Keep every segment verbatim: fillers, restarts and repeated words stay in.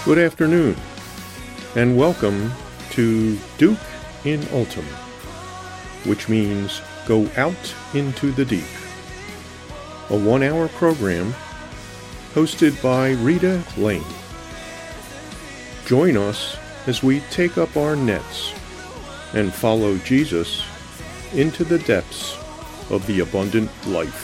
Good afternoon, and welcome to Duke in Ultim, which means go out into the deep. A one-hour program hosted by Rita Lane. Join us as we take up our nets and follow Jesus into the depths of the abundant life.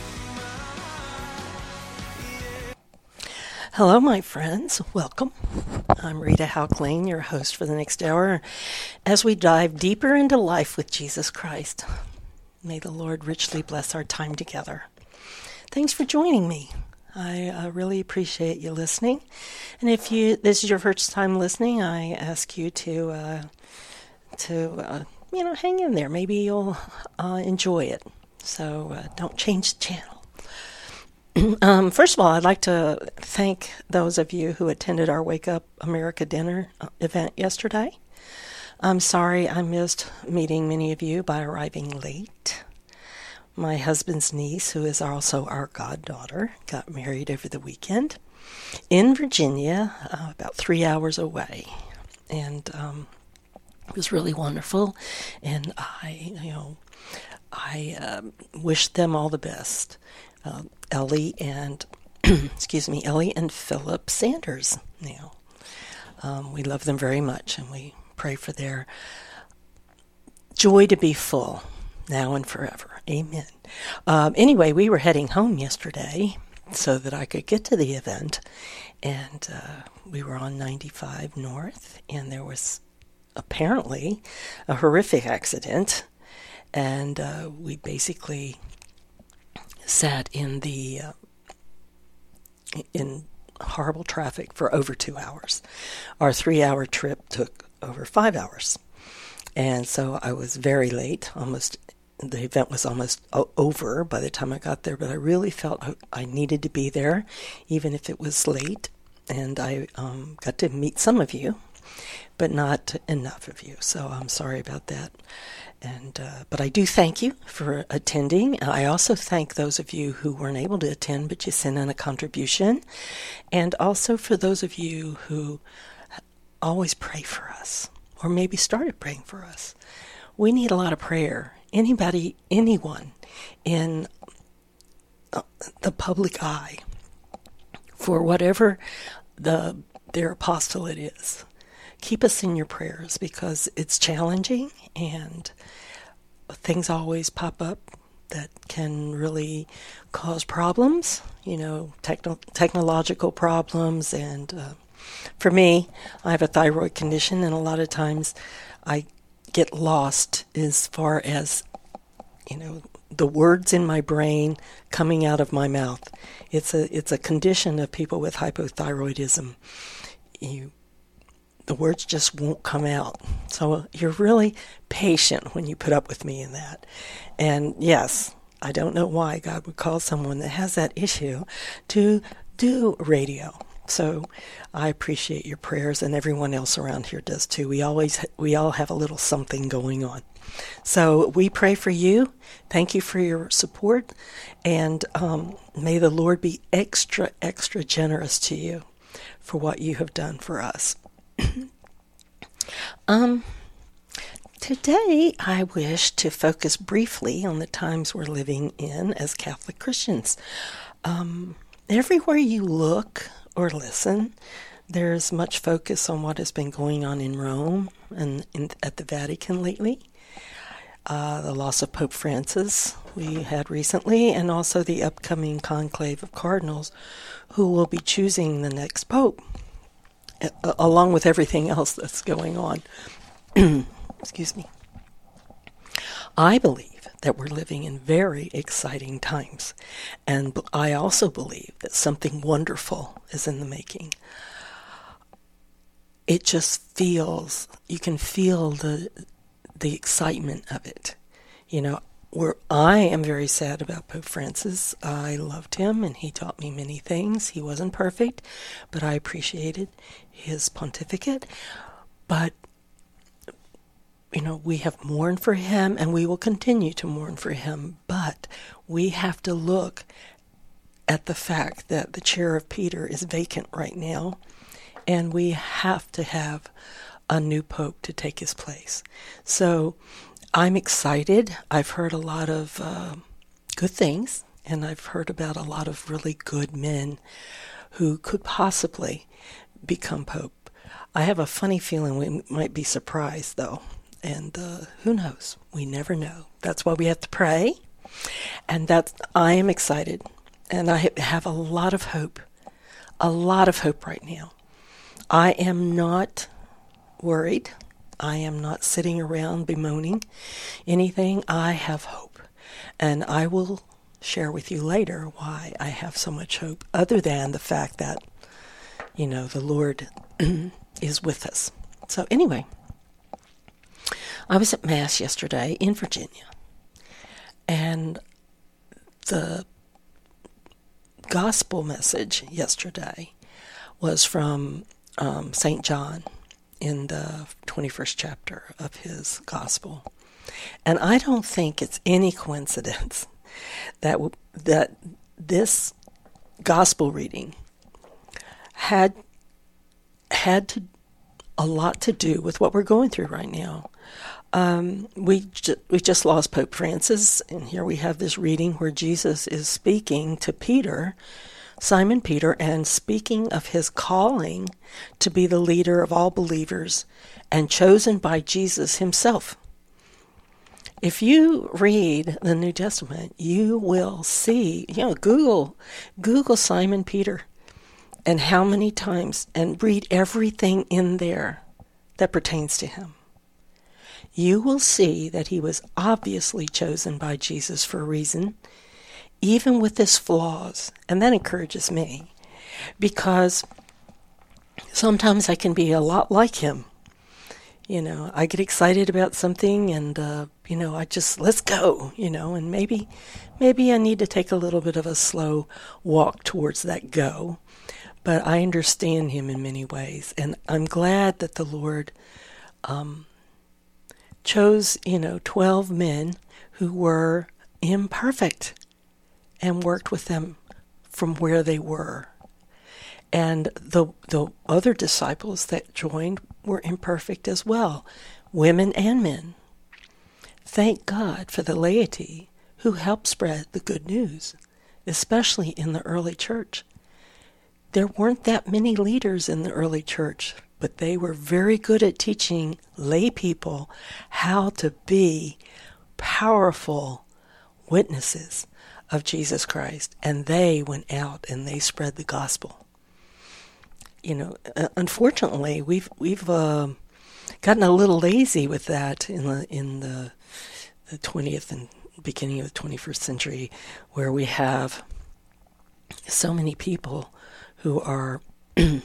Hello, my friends. Welcome. I'm Rita Houck Lane, your host for the next hour, as we dive deeper into life with Jesus Christ. May the Lord richly bless our time together. Thanks for joining me. I uh, really appreciate you listening. And if you this is your first time listening, I ask you to uh, to uh, you know hang in there. Maybe you'll uh, enjoy it. So uh, don't change the channel. Um, first of all, I'd like to thank those of you who attended our Wake Up America dinner event yesterday. I'm sorry I missed meeting many of you by arriving late. My husband's niece, who is also our goddaughter, got married over the weekend in Virginia, uh, about three hours away. And um, it was really wonderful. And I, you know, I uh, wish them all the best. Uh, Ellie and, excuse me, Ellie and Philip Sanders now. Um, we love them very much, and we pray for their joy to be full now and forever. Amen. Um, anyway, we were heading home yesterday so that I could get to the event, and uh, we were on ninety-five North, and there was apparently a horrific accident, and uh, we basically sat in the uh, in horrible traffic for over two hours. Our three-hour trip took over five hours, and so I was very late. Almost, the event was almost o- over by the time I got there. But I really felt I needed to be there, even if it was late. And I um, got to meet some of you, but not enough of you. So I'm sorry about that. And uh, but I do thank you for attending. I also thank those of you who weren't able to attend, but you sent in a contribution. And also for those of you who always pray for us, or maybe started praying for us. We need a lot of prayer. Anybody, anyone in the public eye, for whatever the their apostolate is. Keep us in your prayers, because it's challenging and things always pop up that can really cause problems, you know, techno- technological problems. And uh, for me, I have a thyroid condition, and a lot of times I get lost as far as, you know, the words in my brain coming out of my mouth. It's a it's a condition of people with hypothyroidism. You The words just won't come out. So you're really patient when you put up with me in that. And yes, I don't know why God would call someone that has that issue to do radio. So I appreciate your prayers, and everyone else around here does too. We always, we all have a little something going on. So we pray for you. Thank you for your support. And um, may the Lord be extra, extra generous to you for what you have done for us. um, today I wish to focus briefly on the times we're living in as Catholic Christians. Um, everywhere you look or listen, there's much focus on what has been going on in Rome and in, at the Vatican lately. Uh, the loss of Pope Francis we had recently, and also the upcoming conclave of cardinals who will be choosing the next pope, along with everything else that's going on. Excuse me. I believe that we're living in very exciting times, and I also believe that something wonderful is in the making. It just feels, you can feel the the excitement of it. You know, where I am very sad about Pope Francis. I loved him, and he taught me many things. He wasn't perfect, but I appreciated his pontificate. But, you know, we have mourned for him, and we will continue to mourn for him. But we have to look at the fact that the chair of Peter is vacant right now, And we have to have a new pope to take his place. So I'm excited. I've heard a lot of uh, good things, and I've heard about a lot of really good men who could possibly become pope. I have a funny feeling we might be surprised, though. And uh, who knows? We never know. That's why we have to pray. And that's, I am excited. And I have a lot of hope. A lot of hope right now. I am not worried. I am not sitting around bemoaning anything. I have hope. And I will share with you later why I have so much hope, other than the fact that, you know, the Lord is with us. So anyway, I was at Mass yesterday in Virginia, and the gospel message yesterday was from um, Saint John in the twenty-first chapter of his gospel. And I don't think it's any coincidence that w- that this gospel reading had had to a lot to do with what we're going through right now. Um, we ju- we just lost Pope Francis, and here we have this reading where Jesus is speaking to Peter, Simon Peter, and speaking of his calling to be the leader of all believers and chosen by Jesus himself. If you read the New Testament, you will see, you know, Google, Google Simon Peter and how many times, and read everything in there that pertains to him. You will see that he was obviously chosen by Jesus for a reason, even with his flaws. And that encourages me, because sometimes I can be a lot like him. You know, I get excited about something and, uh, you know, I just, let's go, you know, and maybe, maybe I need to take a little bit of a slow walk towards that go. But I understand him in many ways. And I'm glad that the Lord um, chose, you know, twelve men who were imperfect and worked with them from where they were. And the the other disciples that joined were imperfect as well, women and men. Thank God for the laity who helped spread the good news, especially in the early church. There weren't that many leaders in the early church, but they were very good at teaching lay people how to be powerful witnesses of Jesus Christ. And they went out and they spread the gospel. You know, unfortunately, we've we've uh, gotten a little lazy with that in the in the the twentieth and beginning of the twenty-first century, where we have so many people who are, you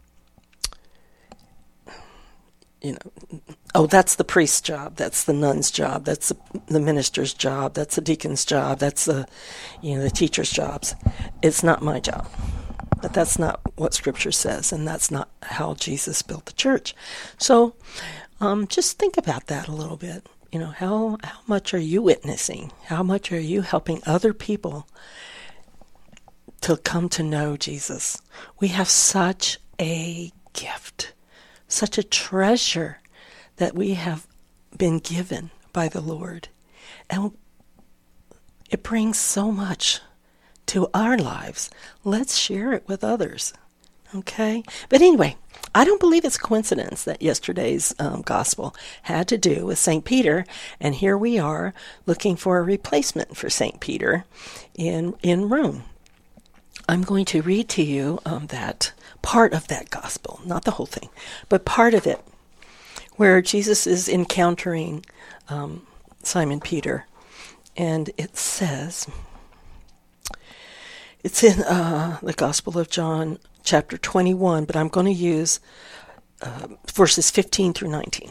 know, oh, that's the priest's job, that's the nun's job, that's the, the minister's job, that's the deacon's job, that's the, you know, the teacher's jobs. It's not my job. But that's not what Scripture says, and that's not how Jesus built the church. So um, just think about that a little bit. You know, how, how much are you witnessing? How much are you helping other people to come to know Jesus? We have such a gift, such a treasure that we have been given by the Lord. And it brings so much to our lives. Let's share it with others. Okay? But anyway, I don't believe it's coincidence that yesterday's um, gospel had to do with Saint Peter, and here we are looking for a replacement for Saint Peter in, in Rome. I'm going to read to you um, that part of that gospel, not the whole thing, but part of it, where Jesus is encountering um, Simon Peter. And it says, it's in uh, the Gospel of John, chapter twenty-one, but I'm going to use uh, verses fifteen through nineteen.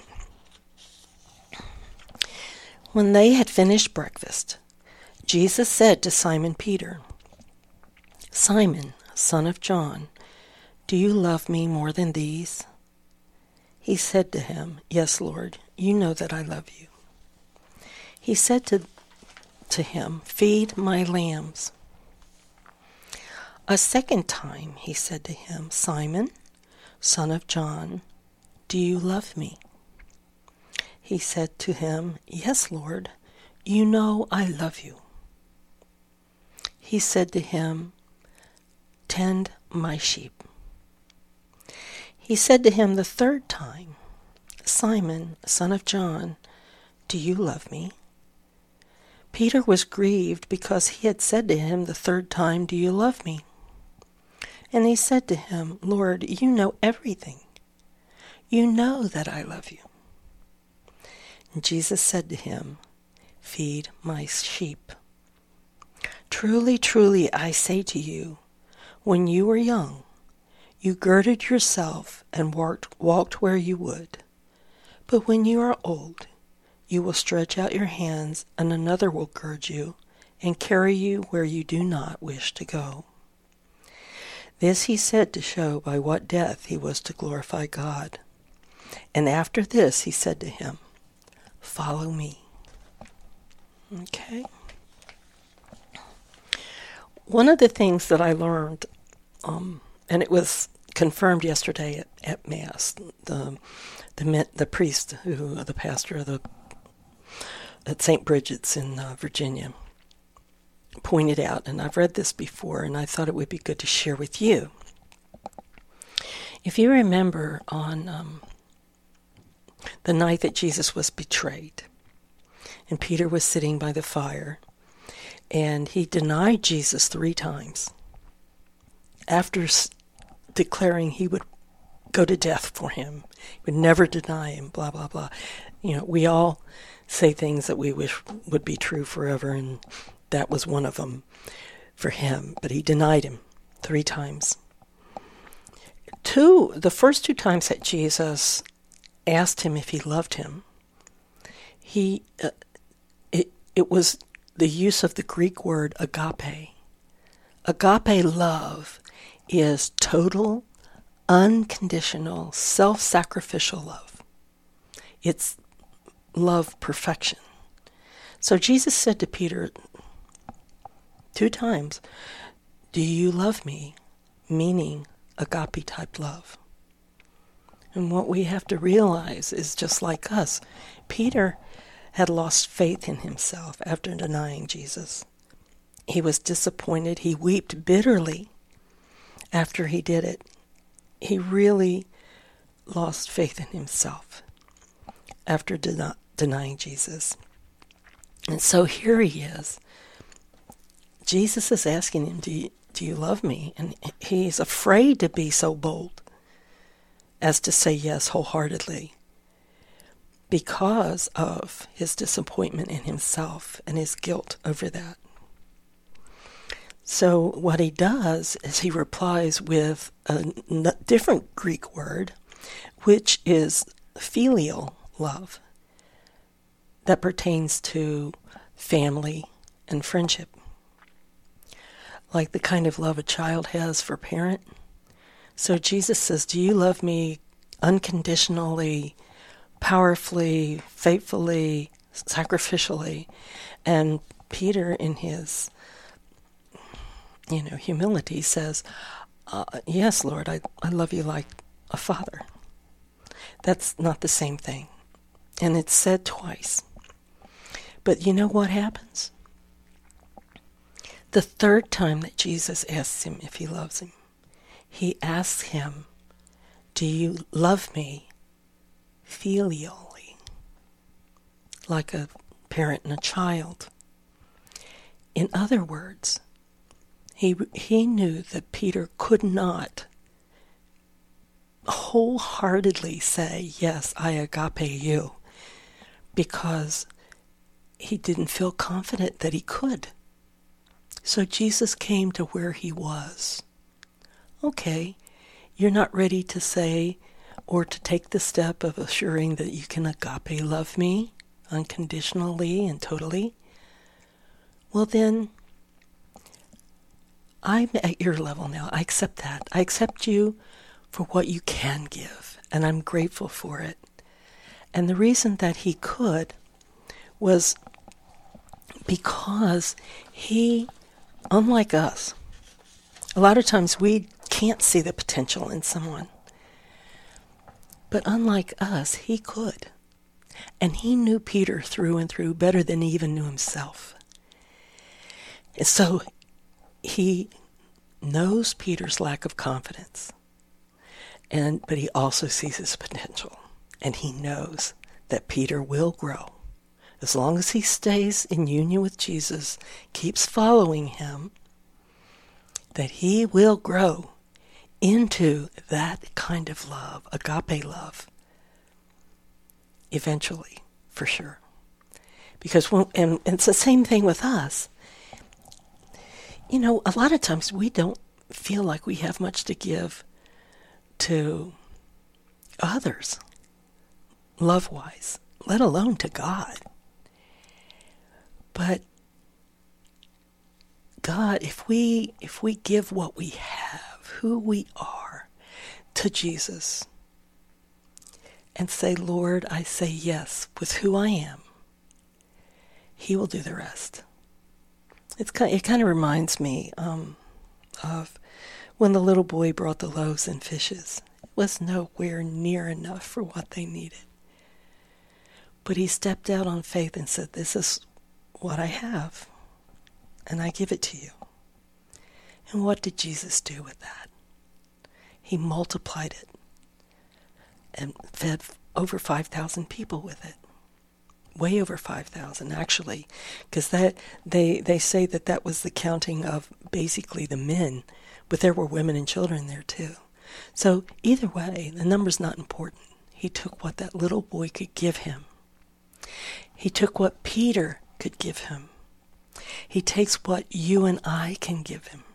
When they had finished breakfast, Jesus said to Simon Peter, "Simon, son of John, do you love me more than these?" He said to him, "Yes, Lord, you know that I love you." He said to, to him, "Feed my lambs." A second time he said to him, "Simon, son of John, do you love me? He said to him, Yes, Lord, you know I love you. He said to him, Tend my sheep. He said to him the third time, Simon, son of John, do you love me? Peter was grieved because he had said to him the third time, Do you love me? And he said to him, Lord, you know everything. You know that I love you. And Jesus said to him, Feed my sheep. Truly, truly, I say to you, when you were young, you girded yourself and walked, walked where you would. But when you are old, you will stretch out your hands, and another will gird you and carry you where you do not wish to go. This he said to show by what death he was to glorify God. And after this he said to him, Follow me. Okay. One of the things that I learned, um, and it was confirmed yesterday at, at Mass, the the the priest who, the pastor of the at Saint Bridget's in uh, Virginia, pointed out, and I've read this before, and I thought it would be good to share with you. If you remember on um, the night that Jesus was betrayed, and Peter was sitting by the fire, and he denied Jesus three times after s- declaring he would go to death for him, he would never deny him, blah, blah, blah. You know, we all say things that we wish would be true forever, and that was one of them for him. But he denied him three times. Two, the first two times that Jesus asked him if he loved him, he uh, it it was the use of the Greek word agape. Agape love is total, unconditional, self-sacrificial love. It's love perfection. So Jesus said to Peter two times, Do you love me? Meaning agape type love. And what we have to realize is just like us, Peter had lost faith in himself after denying Jesus. He was disappointed. He wept bitterly after he did it. He really lost faith in himself after den- denying Jesus. And so here he is. Jesus is asking him, do you, do you love me? And he's afraid to be so bold as to say yes wholeheartedly because of his disappointment in himself and his guilt over that. So what he does is he replies with a n- different Greek word, which is filial love, that pertains to family and friendship. Like the kind of love a child has for a parent. So Jesus says, do you love me unconditionally, powerfully, faithfully, sacrificially? And Peter, in his, you know, humility, says, uh, yes, Lord, I, I love you like a father. That's not the same thing. And it's said twice. But you know what happens? The third time that Jesus asks him if he loves him, he asks him, do you love me filially? Like a parent and a child. In other words, he he knew that Peter could not wholeheartedly say, yes, I agape you, because he didn't feel confident that he could. So Jesus came to where he was. Okay, you're not ready to say or to take the step of assuring that you can agape love me unconditionally and totally. Well then, I'm at your level now. I accept that. I accept you for what you can give, and I'm grateful for it. And the reason that he could was because he, unlike us, a lot of times we can't see the potential in someone. But unlike us, he could. And he knew Peter through and through better than he even knew himself. And so he knows Peter's lack of confidence. And but he also sees his potential. And he knows that Peter will grow. As long as he stays in union with Jesus, keeps following him, that he will grow into that kind of love, agape love, eventually, for sure. Because, when, and, and it's the same thing with us. You know, a lot of times we don't feel like we have much to give to others, love-wise, let alone to God. But God, if we if we give what we have, who we are, to Jesus, and say, Lord, I say yes with who I am, he will do the rest. It's kind, it kind of reminds me um, of when the little boy brought the loaves and fishes. It was nowhere near enough for what they needed. But he stepped out on faith and said, this is what I have, and I give it to you. And what did Jesus do with that? He multiplied it and fed over five thousand people with it. Way over five thousand, actually, because that they, they say that that was the counting of basically the men, but there were women and children there too. So either way, the number's not important. He took what that little boy could give him. He took what Peter could give him. He takes what you and I can give him.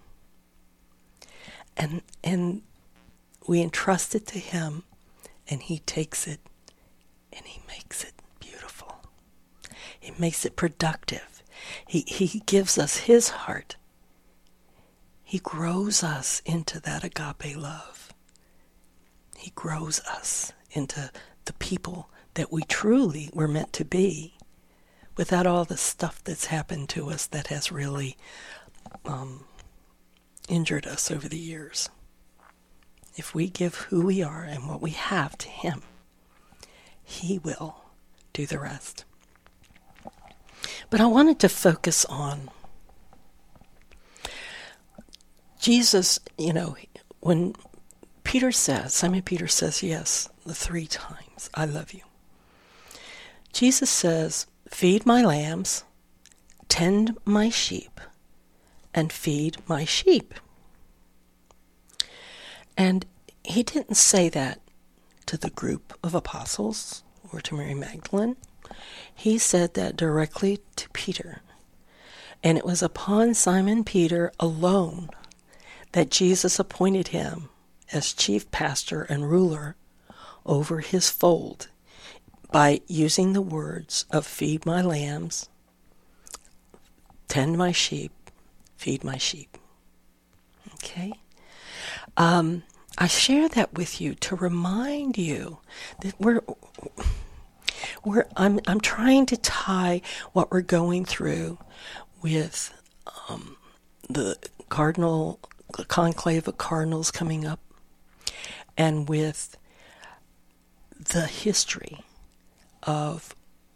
And and we entrust it to him, and he takes it, and he makes it beautiful. He makes it productive. He, he gives us his heart. He grows us into that agape love. He grows us into the people that we truly were meant to be, without all the stuff that's happened to us that has really um, injured us over the years. If we give who we are and what we have to him, he will do the rest. But I wanted to focus on Jesus. You know, when Peter says, Simon Peter says, yes, the three times, I love you. Jesus says, feed my lambs, tend my sheep, and feed my sheep. And he didn't say that to the group of apostles or to Mary Magdalene. He said that directly to Peter. And it was upon Simon Peter alone that Jesus appointed him as chief pastor and ruler over his fold, by using the words of feed my lambs, tend my sheep, feed my sheep. Okay? Um, I share that with you to remind you that we're, we're I'm, I'm trying to tie what we're going through with um, the cardinal, the conclave of cardinals coming up, and with the history of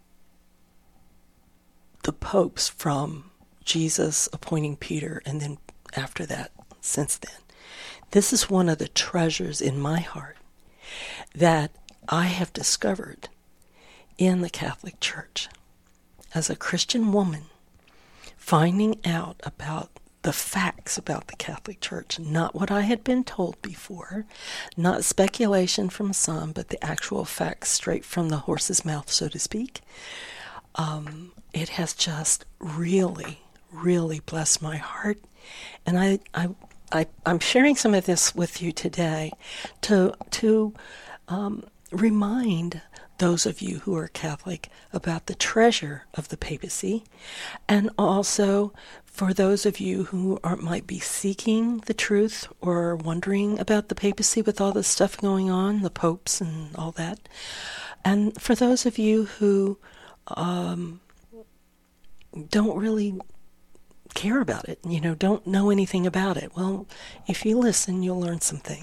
the popes from Jesus appointing Peter, and then after that, since then. This is one of the treasures in my heart that I have discovered in the Catholic Church. As a Christian woman, finding out about the facts about the Catholic Church, not what I had been told before, not speculation from some, but the actual facts straight from the horse's mouth, so to speak. Um, it has just really, really blessed my heart. And I, I, I, I'm sharing some of this with you today to, to um, remind those of you who are Catholic about the treasure of the papacy, and also for those of you who are, might be seeking the truth or wondering about the papacy with all the stuff going on, the popes and all that. And for those of you who um, don't really care about it, you know, don't know anything about it, well, if you listen, you'll learn some things.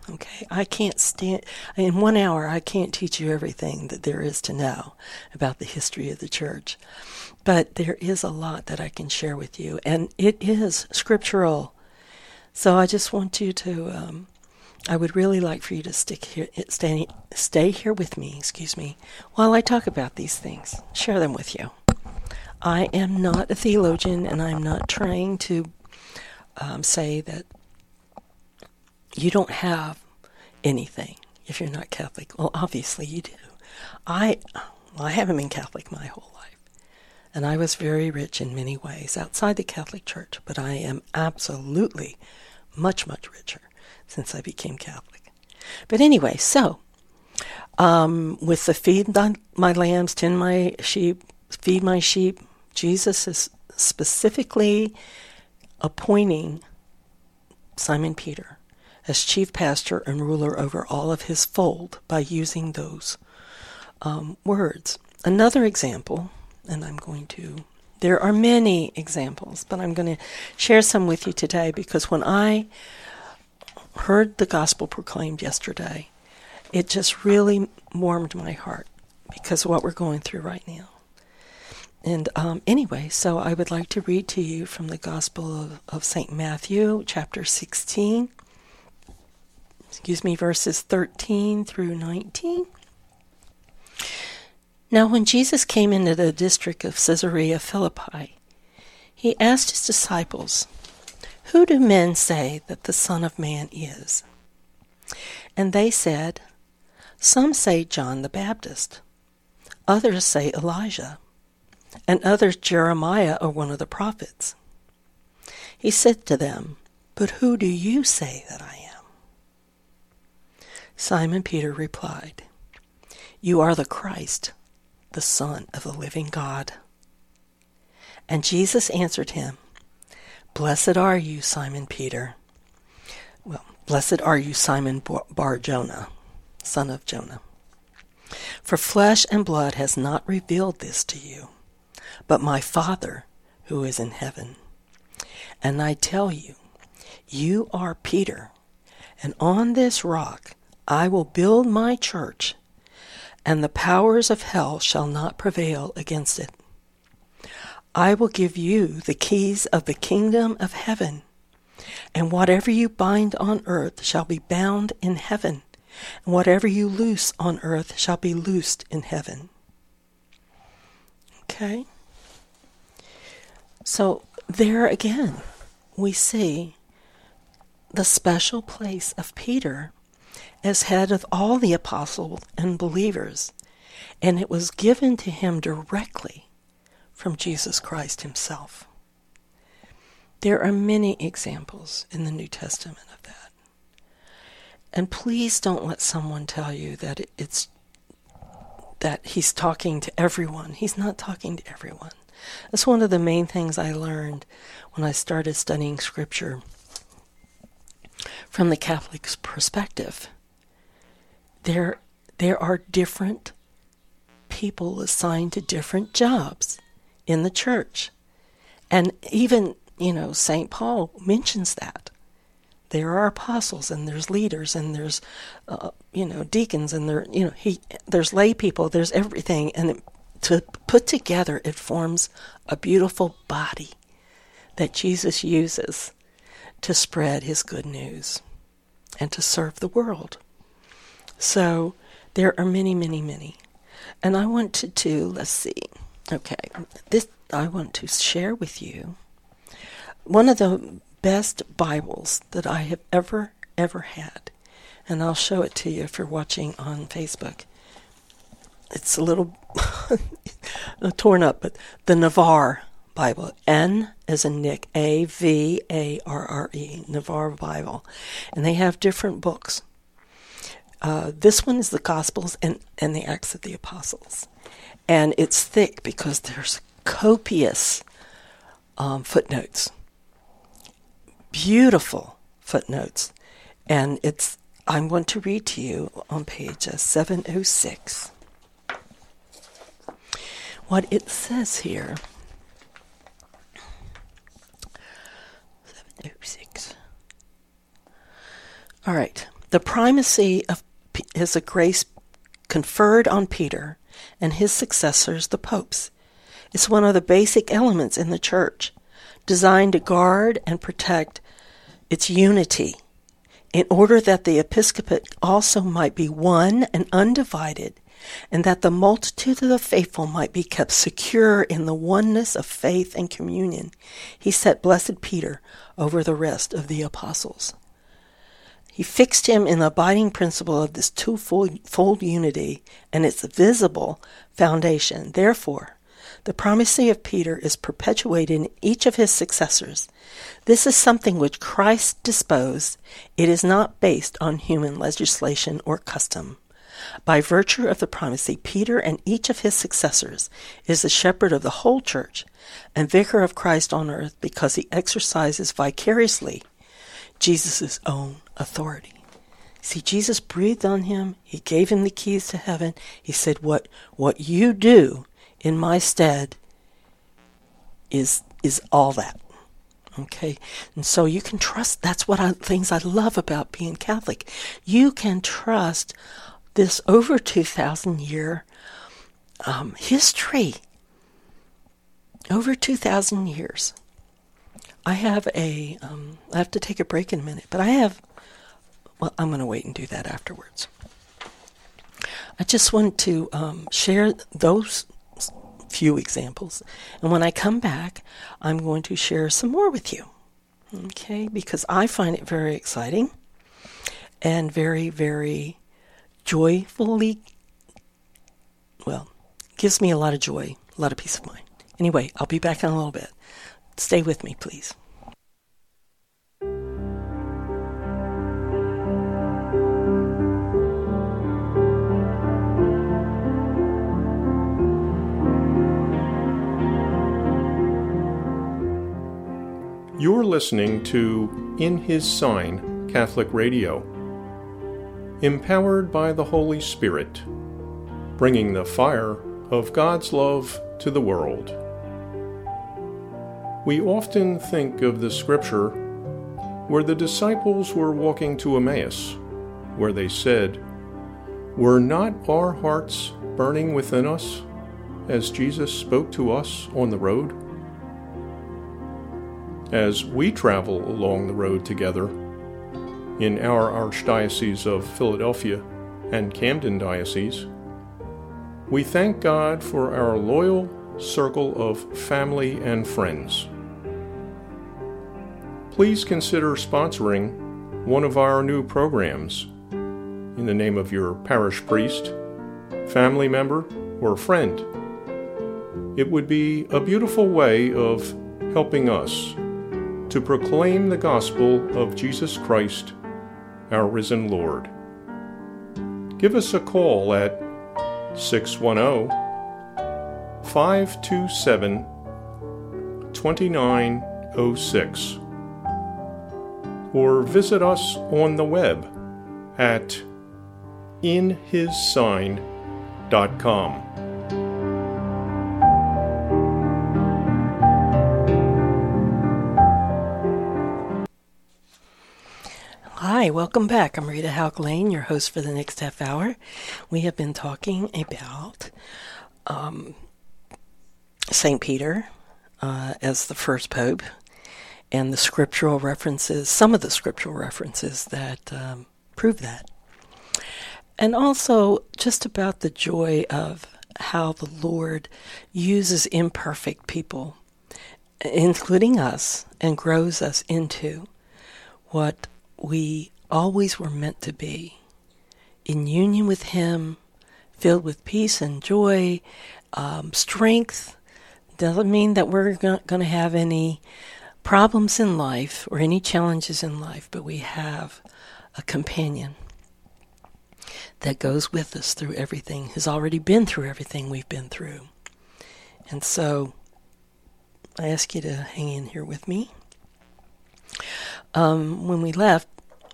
Okay, I can't stand, in one hour, I can't teach you everything that there is to know about the history of the church. But there is a lot that I can share with you, and it is scriptural. So I just want you to, um, I would really like for you to stick here, stay, stay here with me, excuse me, while I talk about these things, share them with you. I am not a theologian, and I'm not trying to um, say that you don't have anything if you're not Catholic. Well, obviously you do. I, well, I haven't been Catholic my whole life. And I was very rich in many ways outside the Catholic Church. But I am absolutely much, much richer since I became Catholic. But anyway, so, um, with the feed my lambs, tend my sheep, feed my sheep, Jesus is specifically appointing Simon Peter as chief pastor and ruler over all of his fold by using those um, words. Another example, and I'm going to, there are many examples, but I'm going to share some with you today because when I heard the gospel proclaimed yesterday, it just really warmed my heart because of what we're going through right now. And um, anyway, so I would like to read to you from the Gospel of, of Saint Matthew, chapter sixteen, excuse me, verses thirteen through nineteen. Now when Jesus came into the district of Caesarea Philippi, he asked his disciples, "Who do men say that the Son of Man is?" And they said, "Some say John the Baptist, others say Elijah, and others Jeremiah or one of the prophets." He said to them, "But who do you say that I am?" Simon Peter replied, "You are the Christ, the Son of the living God." And Jesus answered him, "Blessed are you, Simon Peter. Well, blessed are you, Simon Bar-Jonah, son of Jonah. For flesh and blood has not revealed this to you, but my Father who is in heaven. And I tell you, you are Peter, and on this rock I will build my church, and the powers of hell shall not prevail against it. I will give you the keys of the kingdom of heaven, and whatever you bind on earth shall be bound in heaven, and whatever you loose on earth shall be loosed in heaven." Okay? So there again, we see the special place of Peter as head of all the apostles and believers, and it was given to him directly from Jesus Christ himself. There are many examples in the New Testament of that. And please don't let someone tell you that it's that he's talking to everyone. He's not talking to everyone. That's one of the main things I learned when I started studying Scripture from the Catholic perspective. There, there are different people assigned to different jobs in the church. And even, you know, Saint Paul mentions that. There are apostles, and there's leaders, and there's, uh, you know, deacons, and there, you know, he, there's lay people, there's everything. And it, to put together, it forms a beautiful body that Jesus uses to spread his good news and to serve the world. So there are many, many, many. And I want to, to let's see, okay, this I want to share with you one of the best Bibles that I have ever, ever had. And I'll show it to you if you're watching on Facebook. It's a little torn up, but the Navarre Bible. N as in Nick, A V A R R E, Navarre Bible. And they have different books. Uh, this one is the Gospels and, and the Acts of the Apostles. And it's thick because there's copious um, footnotes. Beautiful footnotes. And it's I want to read to you on page seven oh six what it says here. seven oh six. All right. The primacy of is a grace conferred on Peter and his successors, the popes. It's one of the basic elements in the church, designed to guard and protect its unity, in order that the episcopate also might be one and undivided, and that the multitude of the faithful might be kept secure in the oneness of faith and communion. He set blessed Peter over the rest of the apostles. He fixed him in the abiding principle of this twofold unity and its visible foundation. Therefore, the primacy of Peter is perpetuated in each of his successors. This is something which Christ disposed. It is not based on human legislation or custom. By virtue of the primacy, Peter and each of his successors is the shepherd of the whole church and vicar of Christ on earth, because he exercises vicariously Jesus' own authority. See, Jesus breathed on him. He gave him the keys to heaven. He said, what, what you do in my stead is, is all that. Okay, and so you can trust. That's what I, things I love about being Catholic. You can trust this over two thousand year um, history. Over two thousand years. I have a, um, I have to take a break in a minute, but I have, well, I'm going to wait and do that afterwards. I just want to um, share those few examples. And when I come back, I'm going to share some more with you. Okay, because I find it very exciting and very, very joyfully, well, gives me a lot of joy, a lot of peace of mind. Anyway, I'll be back in a little bit. Stay with me, please. You're listening to In His Sign Catholic Radio, empowered by the Holy Spirit, bringing the fire of God's love to the world. We often think of the scripture where the disciples were walking to Emmaus, where they said, "Were not our hearts burning within us as Jesus spoke to us on the road?" As we travel along the road together in our Archdiocese of Philadelphia and Camden Diocese, we thank God for our loyal circle of family and friends. Please consider sponsoring one of our new programs in the name of your parish priest, family member, or friend. It would be a beautiful way of helping us to proclaim the gospel of Jesus Christ, our risen Lord. Give us a call at six one zero, five two seven, two nine zero six or visit us on the web at in his sign dot com. Hi, welcome back. I'm Rita Houck Lane, your host for the next half hour. We have been talking about um, Saint Peter uh, as the first pope and the scriptural references, some of the scriptural references that um, prove that. And also just about the joy of how the Lord uses imperfect people, including us, and grows us into what we always were meant to be, in union with Him, filled with peace and joy, um, strength. Doesn't mean that we're not going to have any problems in life or any challenges in life, but we have a companion that goes with us through everything, has already been through everything we've been through. And so I ask you to hang in here with me. Um, when we left,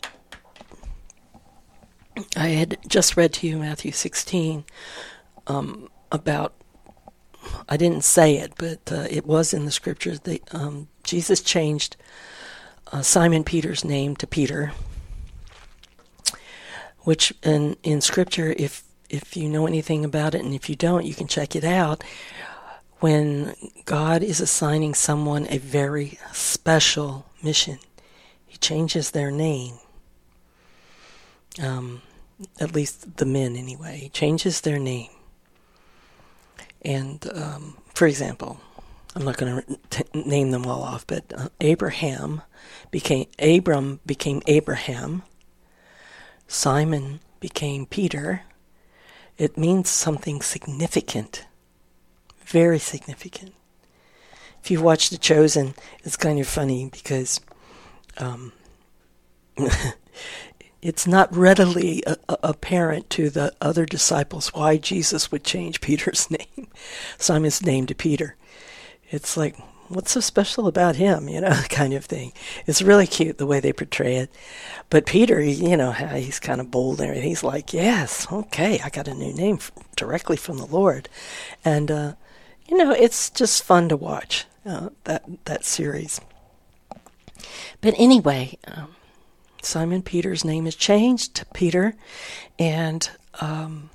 I had just read to you Matthew sixteen um, about, I didn't say it, but uh, it was in the scriptures that um, Jesus changed uh, Simon Peter's name to Peter. which in, in Scripture, if if you know anything about it, and if you don't, you can check it out, when God is assigning someone a very special mission, he changes their name. Um, at least the men anyway. He changes their name. And, um, for example, I'm not going to t- name them all off, but uh, Abraham became, Abram became Abraham. Simon became Peter. It means something significant. Very significant. If you watch The Chosen, it's kind of funny because um, it's not readily a- a- apparent to the other disciples why Jesus would change Peter's name, Simon's name, to Peter. It's like, what's so special about him, you know, kind of thing. It's really cute the way they portray it. But Peter, you know, he's kind of bold and everything. He's like, yes, okay, I got a new name f- directly from the Lord. And, uh, you know, it's just fun to watch uh, that, that series. But anyway, um, Simon Peter's name is changed to Peter, and um,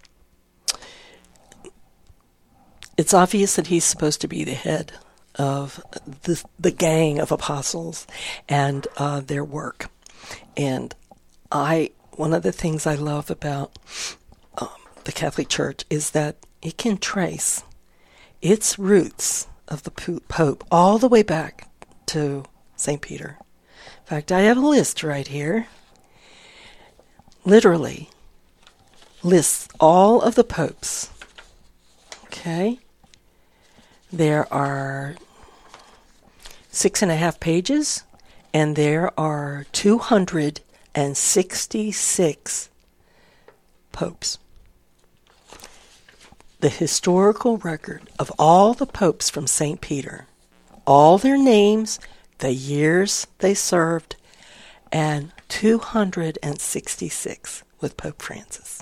it's obvious that he's supposed to be the head of the, the gang of apostles and uh, their work. And I, one of the things I love about um, the Catholic Church is that it can trace its roots of the Pope all the way back to Saint Peter. In fact, I have a list right here. Literally lists all of the popes. Okay? There are six and a half pages, and there are two hundred sixty-six popes. The historical record of all the popes from Saint Peter, all their names, the years they served, and two hundred sixty-six with Pope Francis.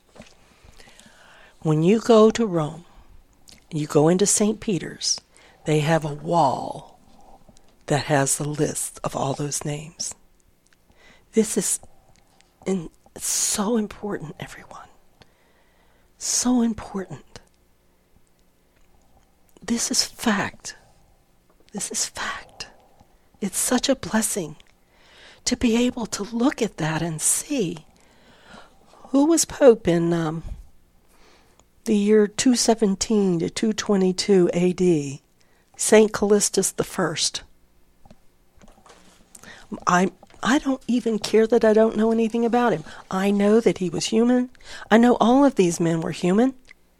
When you go to Rome, you go into Saint Peter's, they have a wall that has the list of all those names. This is in, so important, everyone. So important. This is fact. This is fact. It's such a blessing to be able to look at that and see who was Pope in um, the year two seventeen to two twenty-two A D. Saint Callistus the First. I I don't even care that I don't know anything about him. I know that he was human. I know all of these men were human.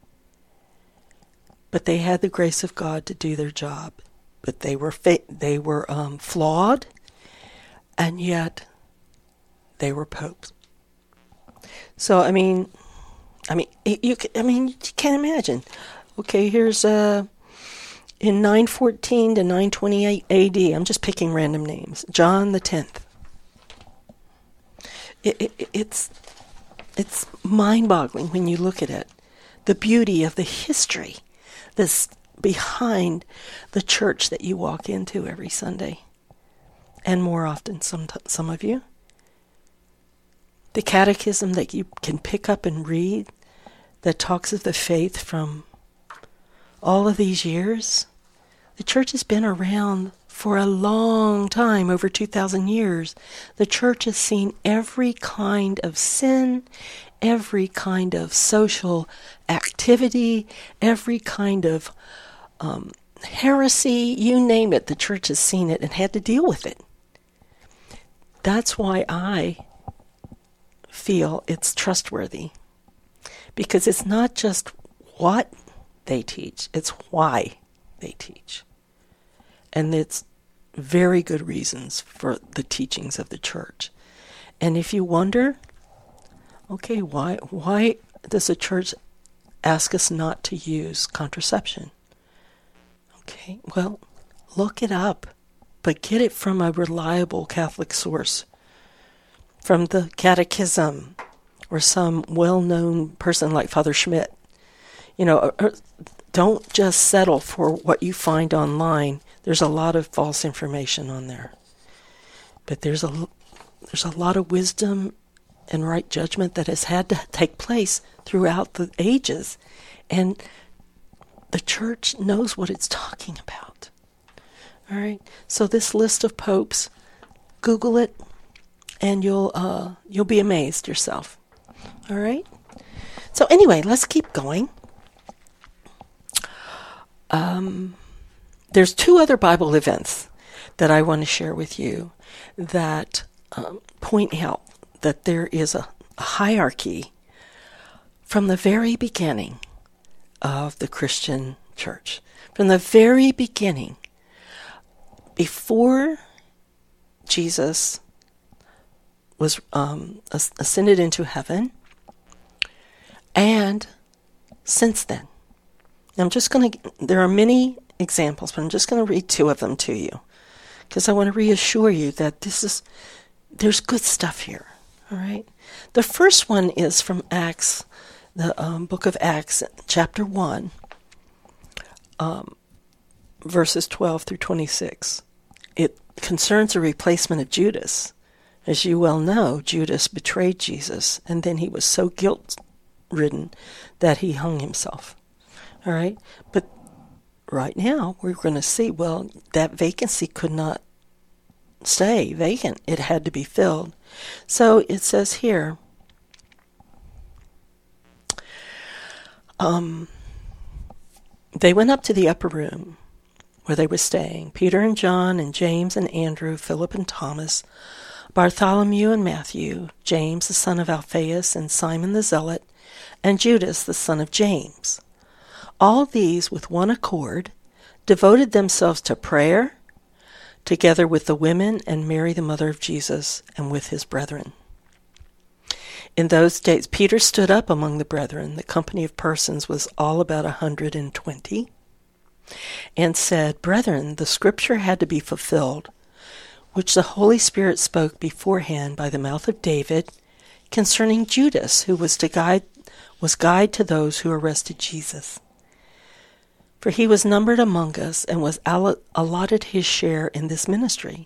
But they had the grace of God to do their job. But they were fa- they were um, flawed, and yet they were popes. So I mean, I mean, you I mean, you can't imagine. Okay, here's uh, in nine fourteen to nine twenty-eight A D. I'm just picking random names. John the Tenth. It, it, it's it's mind-boggling when you look at it. The beauty of the history that's behind the church that you walk into every Sunday, and more often, some some of you. The catechism that you can pick up and read that talks of the faith from all of these years. The church has been around for a long time, over two thousand years. The church has seen every kind of sin, every kind of social activity, every kind of um, heresy, you name it. The church has seen it and had to deal with it. That's why I feel it's trustworthy, because it's not just what they teach, it's why they teach. And it's very good reasons for the teachings of the church. And if you wonder, okay, why why does the church ask us not to use contraception? Okay, well, look it up, but get it from a reliable Catholic source, from the Catechism or some well-known person like Father Schmidt. You know, or, or don't just settle for what you find online. There's a lot of false information on there. But there's a, there's a lot of wisdom and right judgment that has had to take place throughout the ages. And the church knows what it's talking about. All right. So this list of popes, Google it, and you'll uh, you'll be amazed yourself. All right. So anyway, let's keep going. Um, there's two other Bible events that I want to share with you that um, point out that there is a, a hierarchy from the very beginning of the Christian church. From the very beginning, before Jesus was um, ascended into heaven, and since then. Now I'm just going to, there are many examples, but I'm just going to read two of them to you, because I want to reassure you that this is, there's good stuff here, all right? The first one is from Acts, the um, book of Acts, chapter one, um, verses twelve through twenty-six. It concerns a replacement of Judas. As you well know, Judas betrayed Jesus, and then he was so guilt-ridden that he hung himself. All right? But right now, we're going to see, well, that vacancy could not stay vacant. It had to be filled. So it says here, um, they went up to the upper room where they were staying, Peter and John and James and Andrew, Philip and Thomas, Bartholomew and Matthew, James the son of Alphaeus and Simon the Zealot, and Judas the son of James. All these, with one accord, devoted themselves to prayer, together with the women and Mary the mother of Jesus, and with his brethren. In those days Peter stood up among the brethren, the company of persons was all about a hundred and twenty, and said, Brethren, the scripture had to be fulfilled, which the Holy Spirit spoke beforehand by the mouth of David, concerning Judas, who was to guide was guide to those who arrested Jesus. For he was numbered among us, and was allotted his share in this ministry.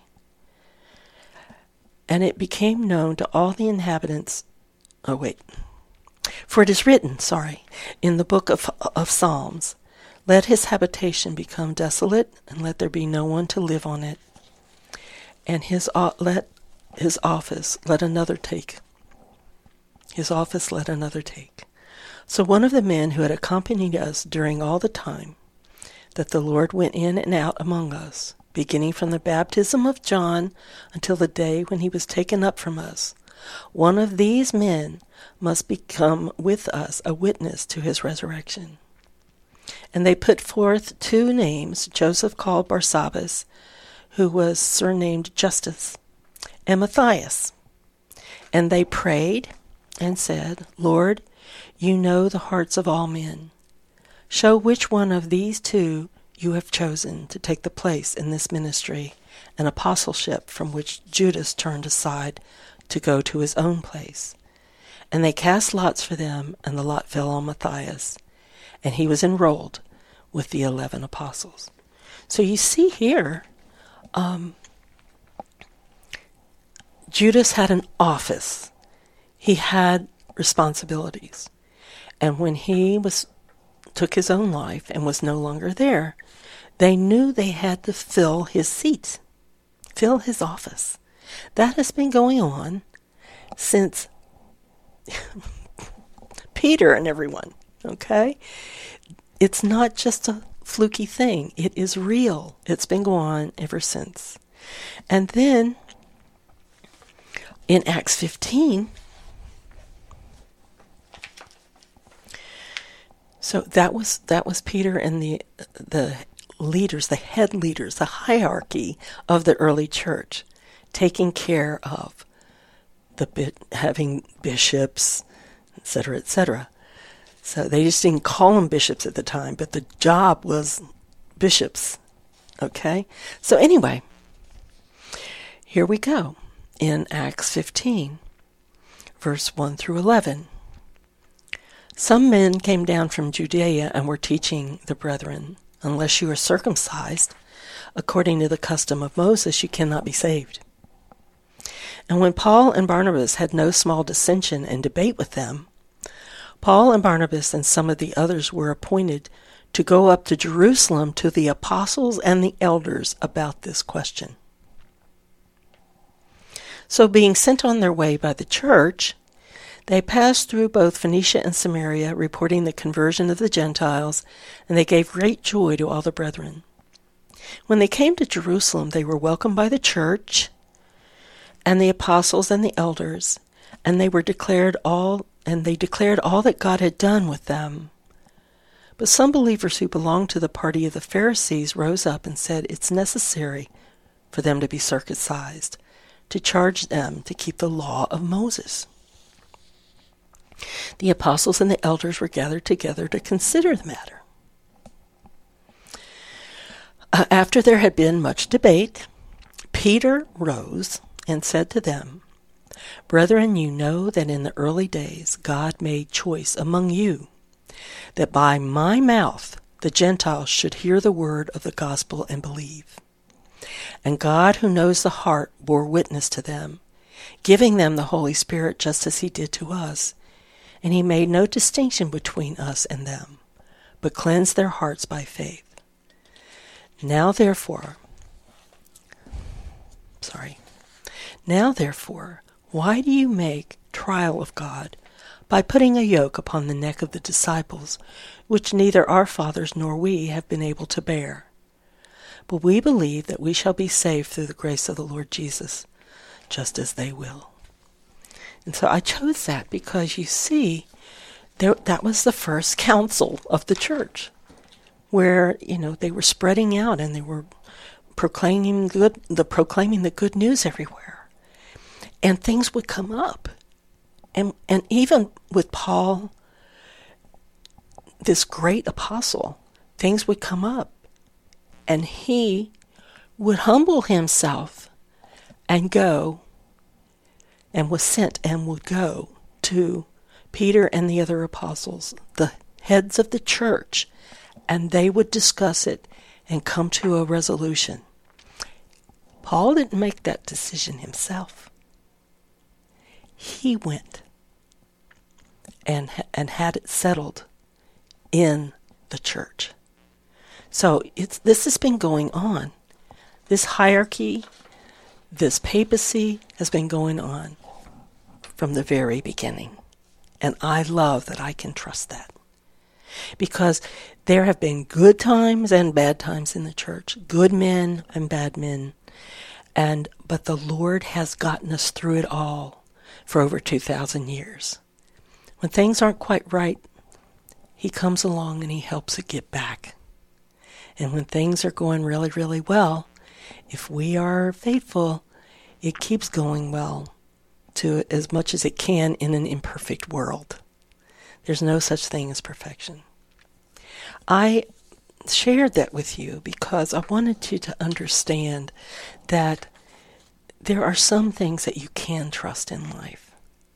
And it became known to all the inhabitants. Oh wait, for it is written, sorry, in the book of of Psalms, let his habitation become desolate, and let there be no one to live on it. And his uh, let his office let another take. His office let another take. So one of the men who had accompanied us during all the time that the Lord went in and out among us, beginning from the baptism of John until the day when he was taken up from us, one of these men must become with us a witness to his resurrection. And they put forth two names, Joseph called Barsabbas, who was surnamed Justus, and Matthias. And they prayed and said, Lord, you know the hearts of all men. Show which one of these two you have chosen to take the place in this ministry and apostleship from which Judas turned aside to go to his own place. And they cast lots for them, and the lot fell on Matthias, and he was enrolled with the eleven apostles. So you see here, um, Judas had an office. He had responsibilities. And when he was took his own life and was no longer there, they knew they had to fill his seat, fill his office. That has been going on since Peter and everyone, okay? It's not just a fluky thing. It is real. It's been going on ever since. And then in Acts fifteen, so that was that was Peter and the the leaders, the head leaders, the hierarchy of the early church, taking care of the bit, having bishops, et cetera, et cetera. So they just didn't call them bishops at the time, but the job was bishops. Okay? So anyway, here we go in Acts fifteen, verse one through eleven. Some men came down from Judea and were teaching the brethren, unless you are circumcised, according to the custom of Moses, you cannot be saved. And when Paul and Barnabas had no small dissension and debate with them, Paul and Barnabas and some of the others were appointed to go up to Jerusalem to the apostles and the elders about this question. So being sent on their way by the church, they passed through both Phoenicia and Samaria, reporting the conversion of the Gentiles, and they gave great joy to all the brethren. When they came to Jerusalem, they were welcomed by the church and the apostles and the elders, and they were declared all and they declared all that God had done with them. But some believers who belonged to the party of the Pharisees rose up and said it's necessary for them to be circumcised, to charge them to keep the law of Moses. The apostles and the elders were gathered together to consider the matter. Uh, after there had been much debate, Peter rose and said to them, "Brethren, you know that in the early days God made choice among you, that by my mouth the Gentiles should hear the word of the gospel and believe. And God, who knows the heart, bore witness to them, giving them the Holy Spirit just as he did to us. And he made no distinction between us and them, but cleansed their hearts by faith. Now therefore, sorry, now therefore, why do you make trial of God by putting a yoke upon the neck of the disciples, which neither our fathers nor we have been able to bear? But we believe that we shall be saved through the grace of the Lord Jesus, just as they will." And so I chose that because, you see, there, that was the first council of the church, where, you know, they were spreading out and they were proclaiming good, the proclaiming the good news everywhere, and things would come up, and and even with Paul, this great apostle, things would come up, and he would humble himself and go. And was sent and would go to Peter and the other apostles, the heads of the church, and they would discuss it and come to a resolution. Paul didn't make that decision himself. He went and and had it settled in the church. So it's this has been going on. This hierarchy, this papacy has been going on from the very beginning. And I love that I can trust that. Because there have been good times and bad times in the church, good men and bad men. And but the Lord has gotten us through it all for over two thousand years. When things aren't quite right, he comes along and he helps it get back. And when things are going really, really well, if we are faithful, it keeps going well to as much as it can in an imperfect world. There's no such thing as perfection. I shared that with you because I wanted you to understand that there are some things that you can trust in life.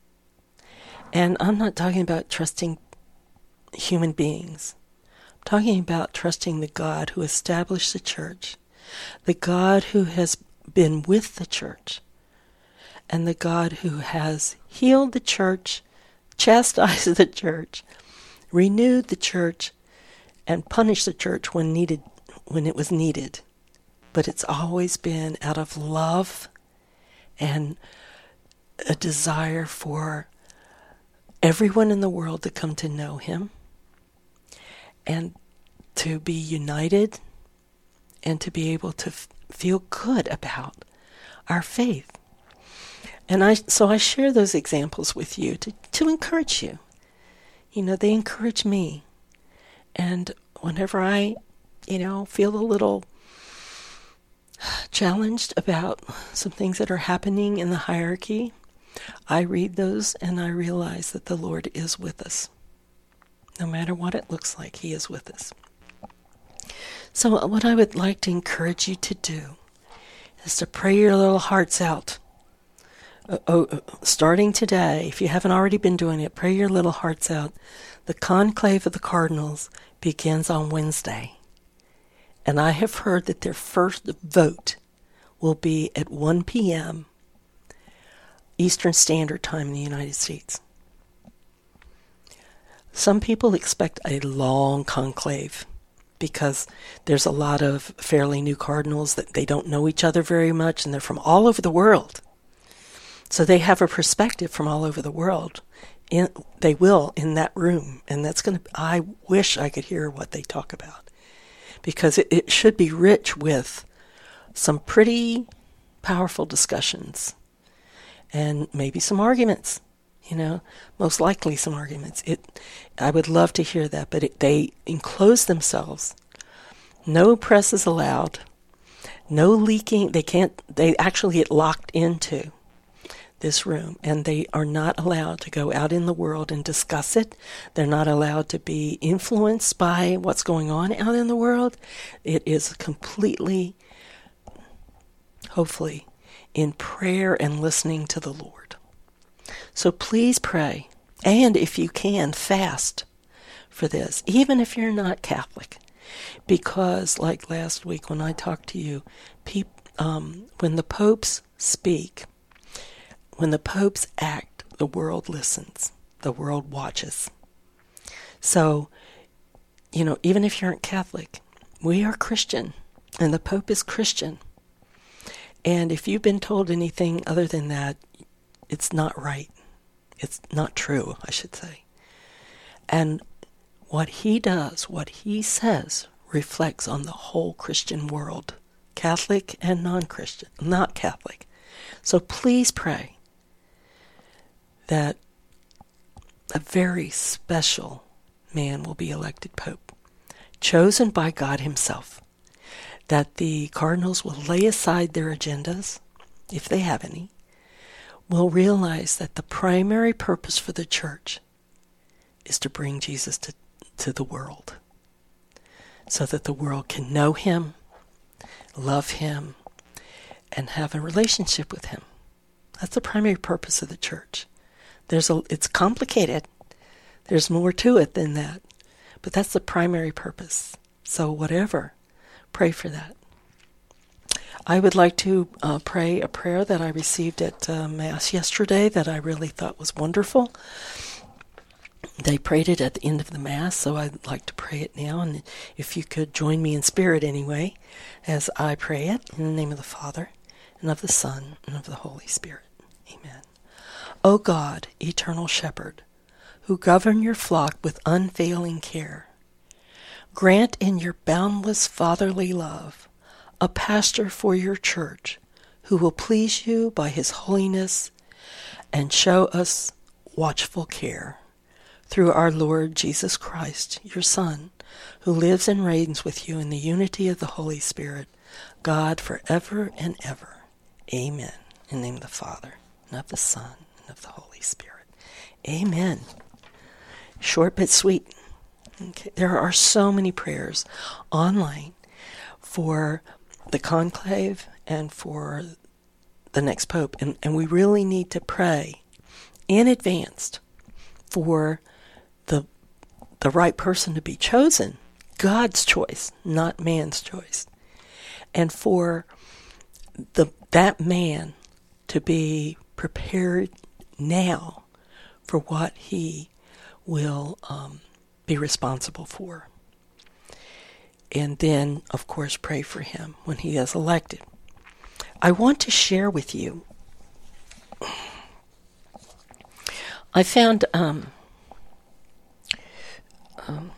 And I'm not talking about trusting human beings. I'm talking about trusting the God who established the church, the God who has been with the church, and the God who has healed the church, chastised the church, renewed the church, and punished the church when needed, when it was needed. But it's always been out of love and a desire for everyone in the world to come to know him and to be united and to be able to f- feel good about our faith. And I, so I share those examples with you to, to encourage you. You know, they encourage me. And whenever I, you know, feel a little challenged about some things that are happening in the hierarchy, I read those and I realize that the Lord is with us. No matter what it looks like, he is with us. So what I would like to encourage you to do is to pray your little hearts out. Uh, oh, starting today, if you haven't already been doing it, pray your little hearts out. The conclave of the cardinals begins on Wednesday. And I have heard that their first vote will be at one p.m. Eastern Standard Time in the United States. Some people expect a long conclave because there's a lot of fairly new cardinals that they don't know each other very much, and they're from all over the world. So they have a perspective from all over the world. In, they will in that room, and that's going to. I wish I could hear what they talk about, because it, it should be rich with some pretty powerful discussions and maybe some arguments. You know, most likely some arguments. It. I would love to hear that, but it, they enclose themselves. No press is allowed. No leaking. They can't. They actually get locked into this room, and they are not allowed to go out in the world and discuss it. They're not allowed to be influenced by what's going on out in the world. It is completely, hopefully, in prayer and listening to the Lord. So please pray, and if you can, fast for this, even if you're not Catholic, because like last week when I talked to you, peop, um, when the popes speak, when the popes act, the world listens, the world watches. So, you know, even if you aren't Catholic, we are Christian, and the Pope is Christian. And if you've been told anything other than that, it's not right. It's not true, I should say. And what he does, what he says, reflects on the whole Christian world, Catholic and non-Christian, not Catholic. So please pray that a very special man will be elected Pope, chosen by God himself, that the cardinals will lay aside their agendas, if they have any, will realize that the primary purpose for the church is to bring Jesus to, to the world, so that the world can know him, love him, and have a relationship with him. That's the primary purpose of the church. There's a, it's complicated. There's more to it than that. But that's the primary purpose. So whatever, pray for that. I would like to uh, pray a prayer that I received at uh, Mass yesterday that I really thought was wonderful. They prayed it at the end of the Mass, so I'd like to pray it now. And if you could join me in spirit anyway, as I pray it, in the name of the Father, and of the Son, and of the Holy Spirit. Amen. O God, eternal shepherd, who govern your flock with unfailing care, grant in your boundless fatherly love a pastor for your church who will please you by his holiness and show us watchful care. Through our Lord Jesus Christ, your Son, who lives and reigns with you in the unity of the Holy Spirit, God forever and ever. Amen. In the name of the Father, and of the Son, and of the Holy Spirit. Amen. Short but sweet. Okay. There are so many prayers online for the conclave and for the next pope, and, and we really need to pray in advance for the the right person to be chosen, God's choice, not man's choice, and for the that man to be prepared now for what he will um, be responsible for. And then, of course, pray for him when he is elected. I want to share with you, I found um, um,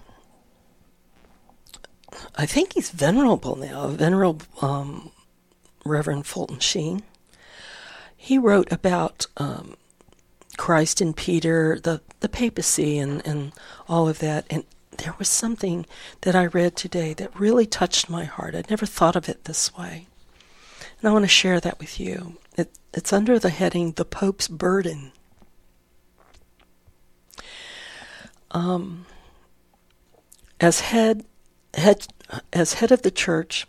I think he's venerable now, venerable um, Reverend Fulton Sheen. He wrote about um, Christ and Peter, the, the papacy, and, and all of that. And there was something that I read today that really touched my heart. I'd never thought of it this way. And I want to share that with you. It, it's under the heading, The Pope's Burden. Um, as head, head, as head of the church,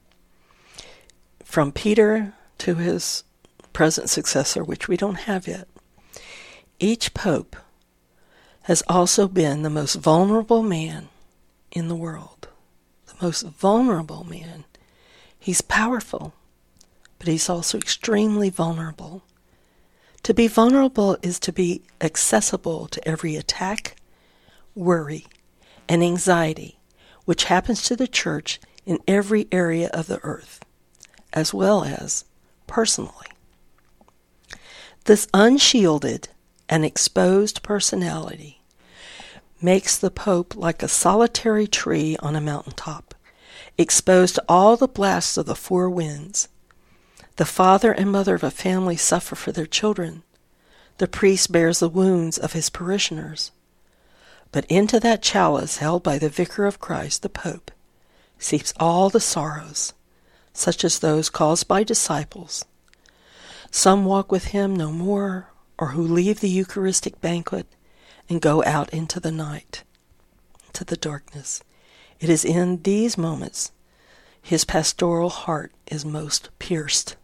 from Peter to his present successor, which we don't have yet, each pope has also been the most vulnerable man in the world. The most vulnerable man. He's powerful, but he's also extremely vulnerable To be vulnerable is to be accessible to every attack, worry, and anxiety which happens to the church in every area of the earth, as well as personally. This unshielded and exposed personality makes the Pope like a solitary tree on a mountaintop, exposed to all the blasts of the four winds. The father and mother of a family suffer for their children. The priest bears the wounds of his parishioners. But into that chalice held by the Vicar of Christ, the Pope, seeps all the sorrows, such as those caused by disciples. Some walk with him no more, or who leave the Eucharistic banquet and go out into the night, into the darkness. It is in these moments his pastoral heart is most pierced.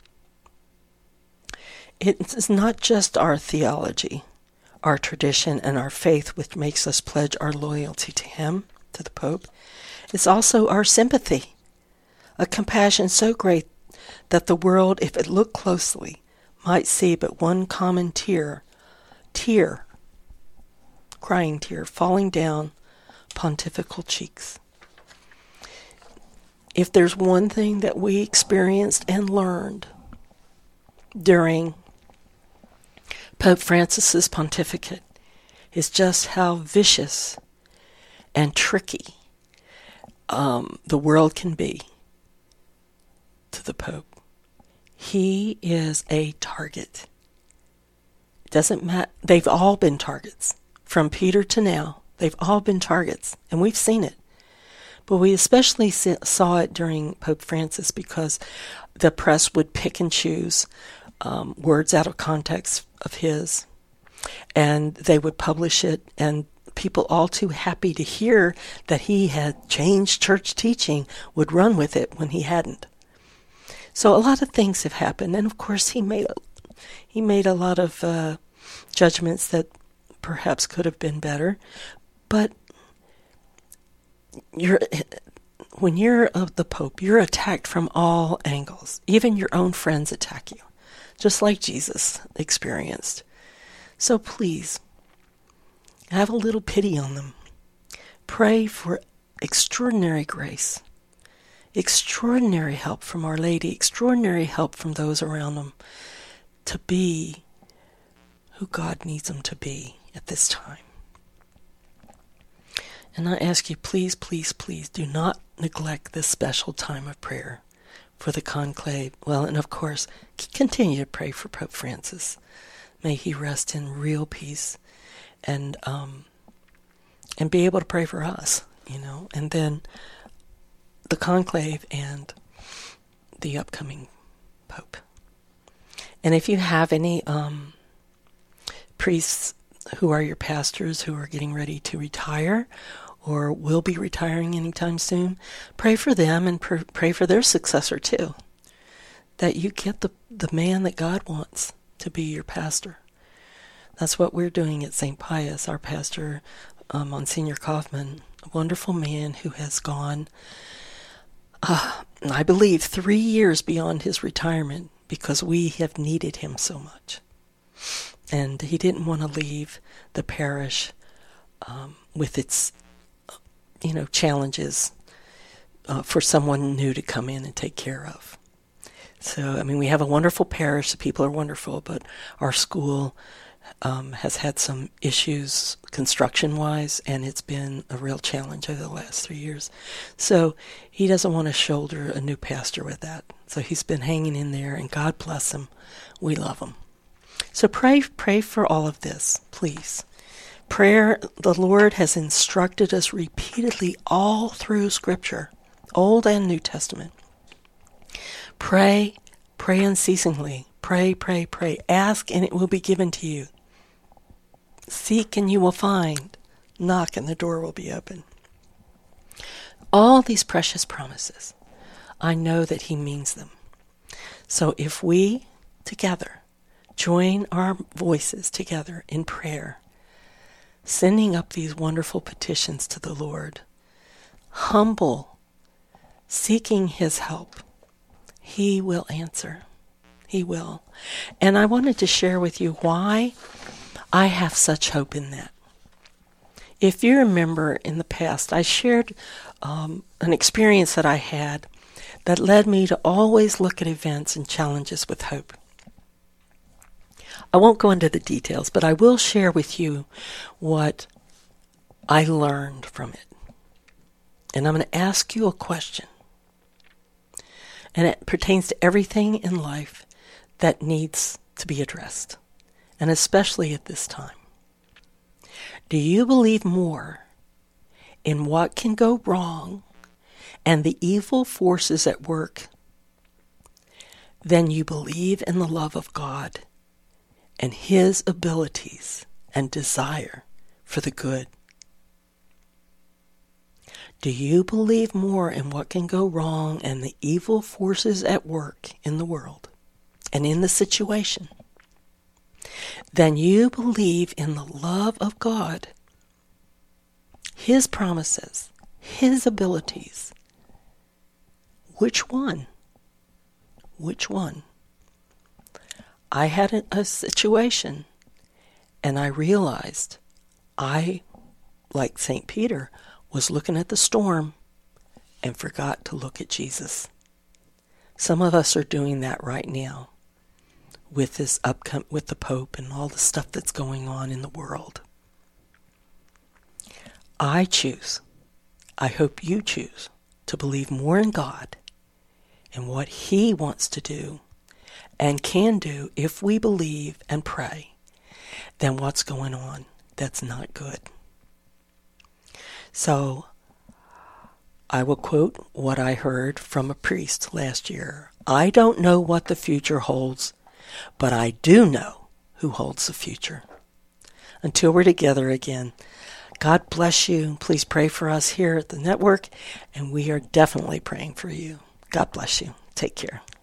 It is not just our theology, our tradition, and our faith which makes us pledge our loyalty to him, to the Pope. It's also our sympathy, a compassion so great that the world, if it looked closely, might see but one common tear, tear, crying tear, falling down pontifical cheeks. If there's one thing that we experienced and learned during Pope Francis's pontificate, is just how vicious and tricky um, the world can be to the Pope. He is a target. It doesn't matter. They've all been targets. From Peter to now, they've all been targets, and we've seen it. But we especially saw it during Pope Francis because the press would pick and choose um, words out of context of his, and they would publish it, and people all too happy to hear that he had changed church teaching would run with it when he hadn't. So a lot of things have happened, and of course he made a, he made a lot of uh, judgments that perhaps could have been better, but you're when you're of the Pope, you're attacked from all angles. Even your own friends attack you, just like Jesus experienced. So please, have a little pity on them. Pray for extraordinary grace, extraordinary help from Our Lady, extraordinary help from those around them to be who God needs them to be at this time. And I ask you, please, please, please do not neglect this special time of prayer for the conclave. Well, and of course, continue to pray for Pope Francis. May he rest in real peace and um, and be able to pray for us, you know, and then the conclave and the upcoming Pope. And if you have any um, priests who are your pastors who are getting ready to retire or will be retiring anytime soon, pray for them and pr- pray for their successor too, that you get the, the man that God wants to be your pastor. That's what we're doing at Saint Pius. Our pastor, um, Monsignor Kaufman, a wonderful man who has gone, uh, I believe, three years beyond his retirement because we have needed him so much. And he didn't want to leave the parish um, with its, you know, challenges uh, for someone new to come in and take care of. So, I mean, we have a wonderful parish. The people are wonderful, but our school um, has had some issues construction-wise, and it's been a real challenge over the last three years. So he doesn't want to shoulder a new pastor with that. So he's been hanging in there, and God bless him. We love him. So pray, pray for all of this, please. Prayer, the Lord has instructed us repeatedly all through Scripture, Old and New Testament. Pray, pray unceasingly. Pray, pray, pray. Ask and it will be given to you. Seek and you will find. Knock and the door will be open. All these precious promises, I know that he means them. So if we together join our voices together in prayer, sending up these wonderful petitions to the Lord, humble, seeking his help, he will answer. He will. And I wanted to share with you why I have such hope in that. If you remember in the past, I shared um, an experience that I had that led me to always look at events and challenges with hope. I won't go into the details, but I will share with you what I learned from it. And I'm going to ask you a question. And it pertains to everything in life that needs to be addressed, and especially at this time. Do you believe more in what can go wrong and the evil forces at work than you believe in the love of God and His abilities and desire for the good? Do you believe more in what can go wrong and the evil forces at work in the world and in the situation than you believe in the love of God, His promises, His abilities? Which one? Which one? I had a, a situation, and I realized I, like Saint Peter, was looking at the storm and forgot to look at Jesus. Some of us are doing that right now with this upcoming, with the Pope and all the stuff that's going on in the world. I choose, I hope you choose, to believe more in God and what He wants to do and can do if we believe and pray than what's going on that's not good. So, I will quote what I heard from a priest last year. I don't know what the future holds, but I do know who holds the future. Until we're together again, God bless you. Please pray for us here at the network, and we are definitely praying for you. God bless you. Take care.